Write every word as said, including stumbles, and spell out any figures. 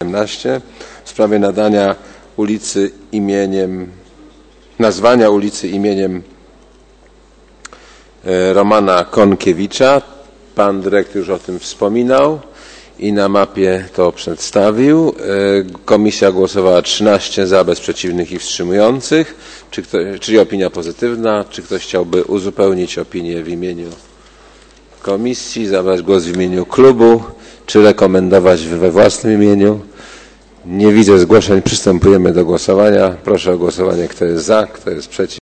osiemnaście w sprawie nadania ulicy imieniem, nazwania ulicy imieniem Romana Konkiewicza. Pan dyrektor już o tym wspominał i na mapie to przedstawił. Komisja głosowała trzynaście za, bez przeciwnych i wstrzymujących, czy kto, czyli opinia pozytywna. Czy ktoś chciałby uzupełnić opinię w imieniu komisji, zabrać głos w imieniu klubu, czy rekomendować we własnym imieniu? Nie widzę zgłoszeń. Przystępujemy do głosowania. Proszę o głosowanie, kto jest za, kto jest przeciw.